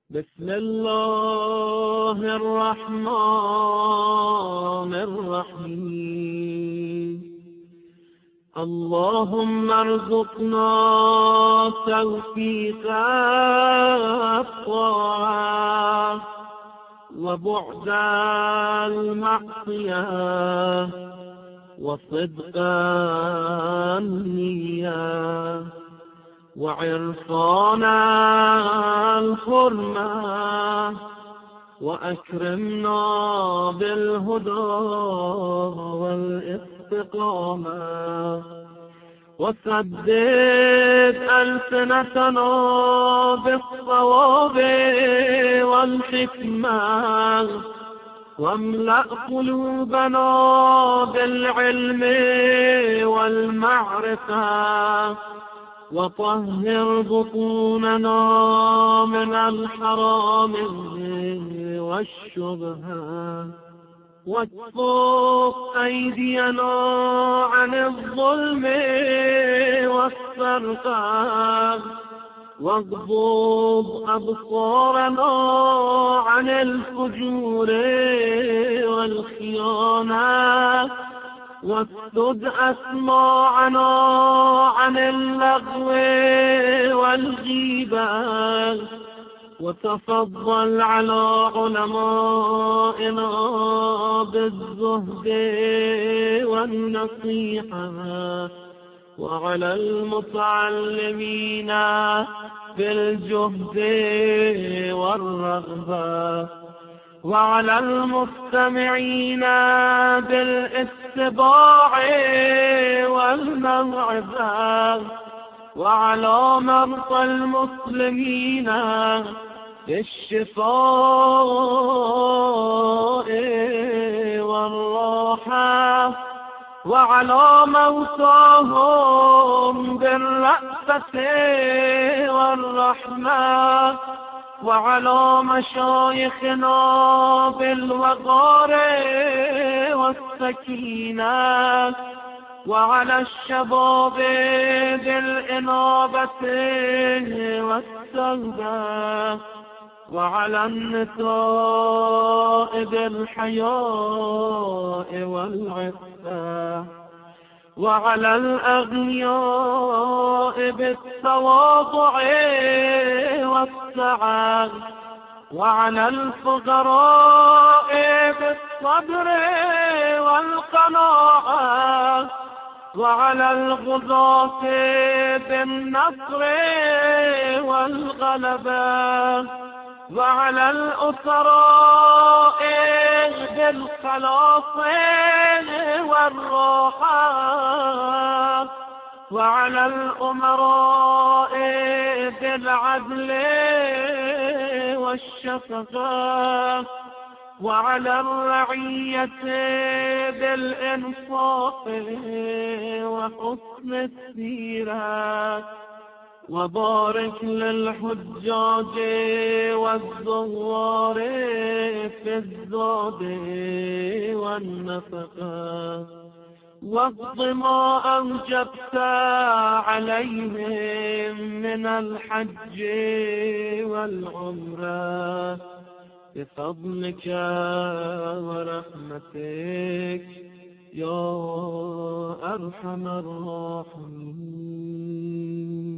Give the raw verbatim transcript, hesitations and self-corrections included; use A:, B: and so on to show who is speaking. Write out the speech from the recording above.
A: بسم الله الرحمن الرحيم. اللهم ارزقنا توفيق الطاعة وبعد المعصية وصدق النية وعرفان الحرمة وأكرمنا بالهدى والاستقامة وسدد ألسنتنا بالصواب والحكمة واملأ قلوبنا بالعلم والمعرفة وطهر بطوننا من الحرام والشبهة واكفف أيدينا عن الظلم والسرقة واغضض أبصارنا عن الفجور والخيانة واسدد أسماعنا عن اللغو والغيبة وتفضل على علمائنا بالزهد والنصيحة وعلى المتعلمين بالجهد والرغبة وعلى المستمعين بالاتباع والموعظة وعلى مرضى المسلمين بالشفاء والراحة وعلى موتاهم بالرأفة والرحمة وعلى مشايخنا بالوقار والسكينة وعلى الشباب بالإنابة والتوبة وعلى النساء بالحياء والعفة وعلى الأغنياء بالتواضع والسعة وعلى الفقراء بالصبر والقناعة وعلى الغزاة بالنصر والغلبة وعلى الأسراء بالخلاص والراحة وعلى الأمراء بالعدل والشفقة وعلى الرعية بالإنصاف وحسن السيرة وبارك للحجاج والزوار في الزاد والنفقة واقض ما أوجبت عليهم من الحج والعمرة بفضلك ورحمتك يا أرحم الراحمين.